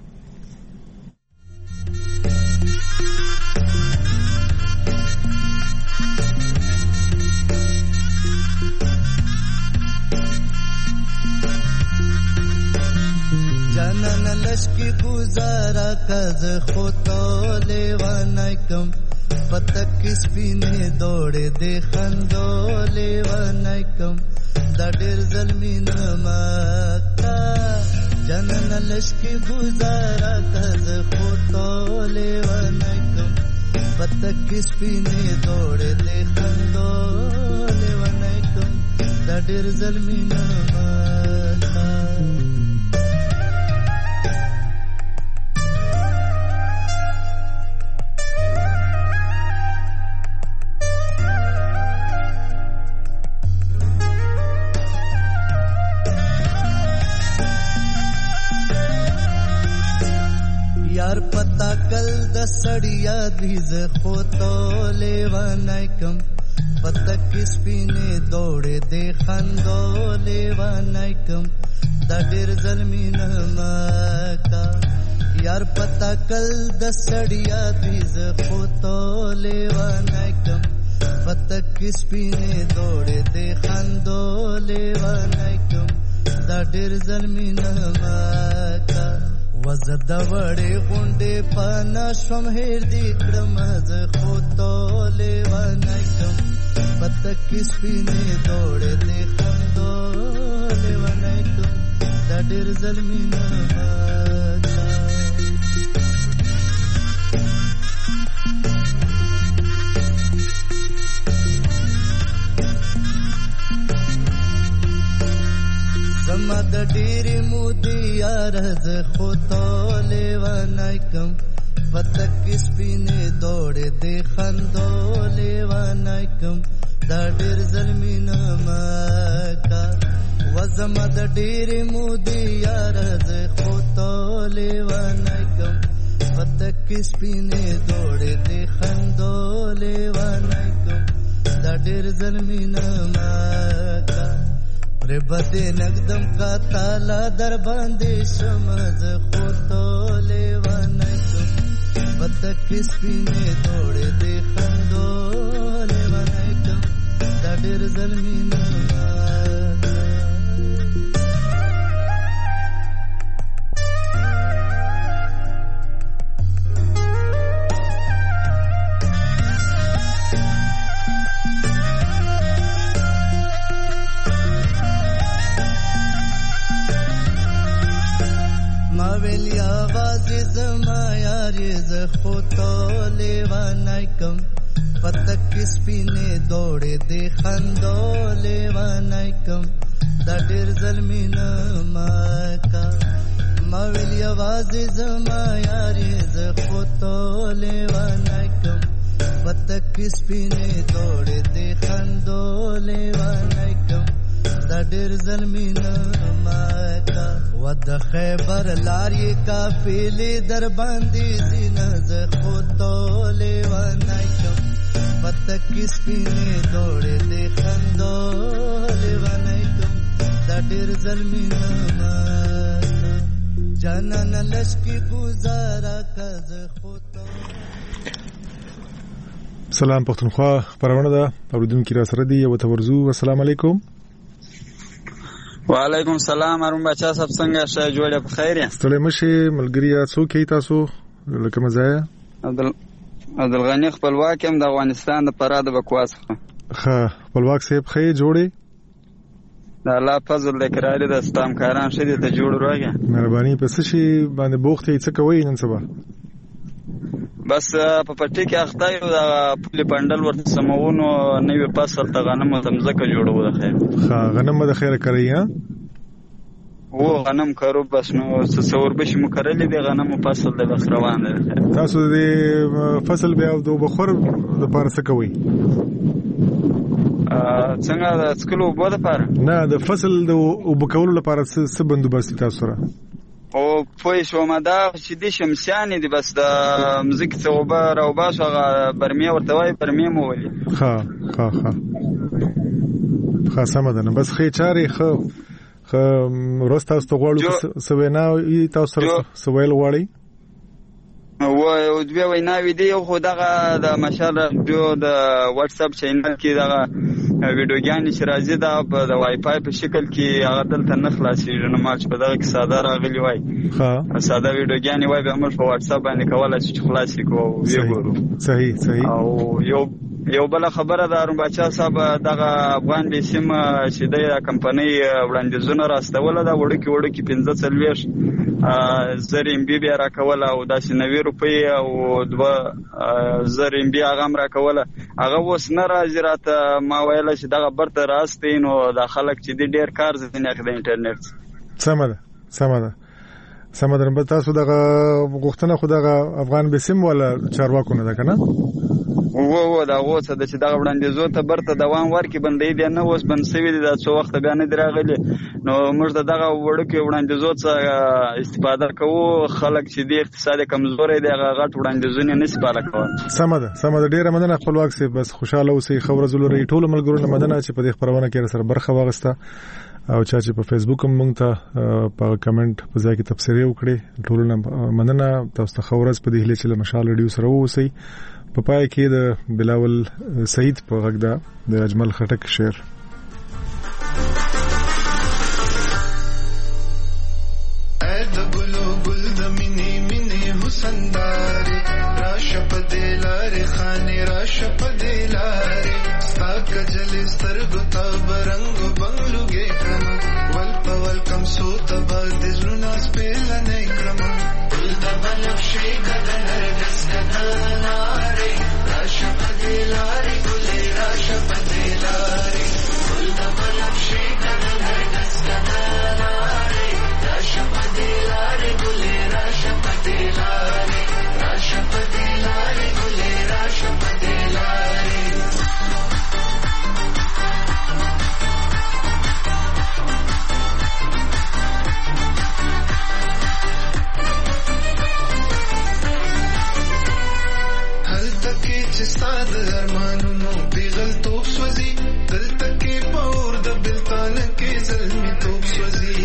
جانان لشکی گزارا کز خودو لیوانای کم پتک سپینه دوڑے دے خندو لیوانای کم دا ډیر ظلمین مکا جانان لشکی گزارا کز خودو لیوانای کم پتک سپینه دوڑے دے خندو لیوانای کم دا ډیر ظلمین مکا یار پتا کل د سړیا دیز خوتو لیوانای کم پتا کس پینه دوڑے دے خندو لیوانای کم دا ډیر ظلمین مکا یار پتا کل د سړیا دیز خوتو لیوانای کم پتا کس پینه دوڑے دے خندو لیوانای کم دا ډیر ظلمین مکا وزد وړې غونډې پانا شوم هیر دې کړم ز خوتو لیوانای کم پتک سپینې دوړې دې خندو لیوانای کم دا ډېر ظلمین زما د ډېرې مودې یار ز خوتو لیوانای کم پتک سپینې دوړې دې خندو لیوانای کم دا ډېر ظلمین مکا و زما د ډېرې مودې یار ز خوتو لیوانای کم پتک سپینې دوړې دې خندو لیوانای کم دا ډېر ظلمین مکا ربدے نقدم کا تالا در باندې شمز خوتو لیوانای کم پتک سپینې دوړې دې خندو لیوانای کم دا ډېر ظلمین ویلی آواز زما یاری ز خوتو لیوانای کم پتک سپینې دوړې دې خندو لیوانای کم دا ډېر ظلمین مکا ما ویلی آواز زما یاری ز خوتو لیوانای کم پتک سپینې دوړې دې خندو لیوانای کم دا ډېر ظلمین مکا ود خیبر لاری کافیلی در باندې زینه ز خوتو لیوانای کم پتک سپینې دوړې دې خندو لیوانای کم دا ډېر ظلمین مکا جانان لشکی گزارا کز خوتو. سلام پښتونخوا خبرونه ده اوریدونکو را سره دی یو تورزو. السلام علیکم. وعلیکم السلام ارون بچا سب څنګه شه جوړه په خیر یا ستړي مشي ملګریا څوک کی تاسو لکه مزایا عبدل عبدالغنی خپلواک هم د افغانستان د پراده بکواس ښه خپلواک صاحب خې جوړي د الله فضل د کراري د ستام کاران شدي ته جوړ راغی مهرباني پس شي باندې بوختي څه کوي نن سبا بس په پټي کې اخته یو د پلی پندل ورته سمونو نوې فصل ته غنم تمزکه جوړو د خیر ها غنم د خیر کوي ها و غنم کارو بس نو څور بشي مکرلې د غنم فصل د بس روان دی تاسو د فصل بیا د بخور د پارسه کوي څنګه د سکلو بو د پاره نه د فصل د وبکولو لپاره څه بندوبست تاسو سره او پوه شوم دا چې د شمسیانې دی بس د مزیک څه وبر او باس هغه برمه ورته وای برمه مو ولي ها ها ها خاصه مدنه بس خې چاري خو خو ورسته است غواړو سوینا تاسو سره سویل غواړي و او دوی ویناوی دی خو دغه د مشال رادیو د واتس اپ چینل کې دغه ویډیوګانې چې راځي دا د وای فای په شکل کې هغه دلته نه خلاصېږي نو مارچ په دغه کې ساده راغلی وای ها ساده ویډیوګانې وای به موږ په واتس اپ باندې کولای چې خلاصې کوو ویګورو صحیح صحیح او یو یو بل خبره ده ارم بچا صاحب دغه افغان به سیم چې د کمپنۍ وړاندیزونه راستوله دا وړکی وړکی پنځه څلويش زر ام بي بیا راکوله او داسې نوي روپۍ او دوه زر ام بي هغه را کوله هغه اوس نه راځي راته ما ویل چې دغه برته راستي نو د خلک چې د ډیر کار زینه د انټرنیټ سمه ده سمه ده سمه ده به تاسو دغه غوښتنه خو دغه افغان به سیم ولا چارواکو نه ده کنه وو وو دا غوڅه د چې دغه وړاندیزو ته برته دوام ورکې بندې دی نه اوس بند سوي دي دا څو وخت بیا نه دراغلي نو موږ دغه وړکې وړاندیزو څخه استفاده کوو خلک چې د اقتصاد کمزوري دی هغه غټ وړاندیزونه نه استفاده کوي سمه ده سمه ده ډیره مننه خپلواک سي بس خوشاله اوسئ خبر زلوري ټول ملګرو مدنه چې په دې خبرونه کې سره برخه واغسته او چا چې په فیسبوک هم مونږ ته په کمنټ په ځای کې تبصره وکړي ټول مننه تاسو ته خبرز په دې هله چې مشال رادیو سره اوسئ په پای کې د بلاول سعید په غږ دا د اجمل خټک شعر اې د ګلو ګل د مینې مینې حسنداري راشه په دلاره خاني راشه په دلاره ستا کجل سترګو ته برنګ بنگلوګې کړم ول په ول کم سو ته باندې زړه سپېل نه کړم ګل د بنفشې کده نرګس کده راشه په دلاره ګلې راشه په دلاره ګل د بنفشې کده نرګس کده راشه په دلاره ګلې راشه په دلاره راشه په دلاره ګلې راشه په دلاره هلته کې چې ساده ارمانونو پیغل توپ سوځي دلته کې پور د بلتان کې زلمی توپ سوځي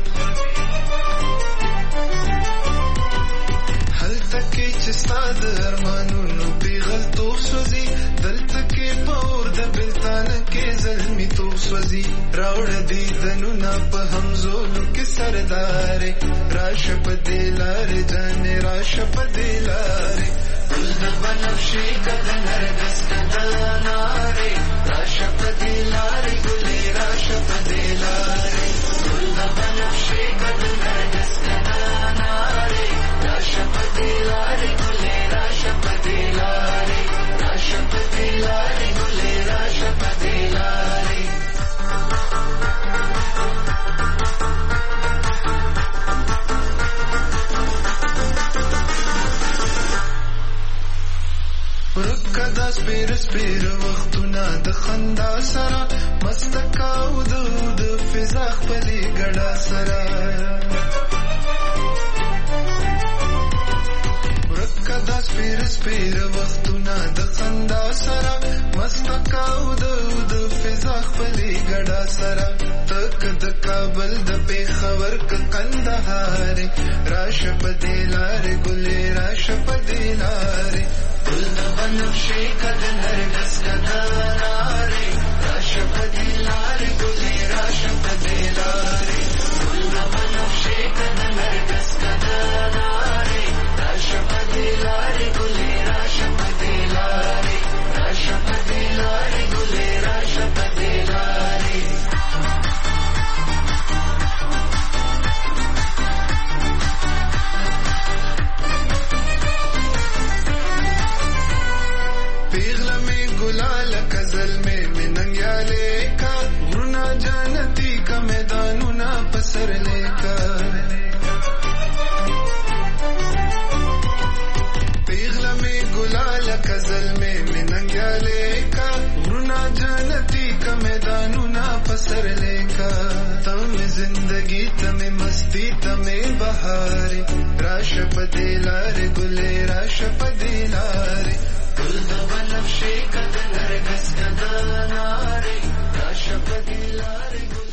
هلته کې چې ساده ارمانونو پیغل توپ سوځي دلته کې پور د بلتان کې زلمی توپ سوځي راوړ دې دنونه په همزولو کې سردارې راشه په دلاره جانې راشه په دلاره ګل د بنفشې کده نرګس کده نارې راشه په دلاره ګلې راشه په دلاره ګل د بنفشې کده نرګس کده نارې راشه په دلاره ګلې راشه په دلاره راشه په دلاره ګلې راشه په دلاره ورکدا سپیر سپیر وختونه د خندا سره مستکاو د فضا خپلې ګډا سره ورکدا سپیر سپیر وختونه د خندا سره مستکاو د فضا خپلې ګډا سره تک د کابل د پیښور ک کندهار راشه په دلاره ګلې راشه په دلاره ګل د بنفشې کده نرګس کده نارې راشه په دلاره ګلې راشه په دلاره ګل د بنفشې کده نرګس کده نارې راشه په دلاره ګلې راشه په دلاره راشه په دلاره ګلې راشه په دلاره پسر لیکا پیغله می گلال کزل می مننگیا لیکا غرونا جانتی کا میدانونا پسر لیکا تم زندگی تم مستی تم بهاری راش پدیلار گلے راش پدیلار گل د بنفشی کدل رگس کداناری راش پدیلار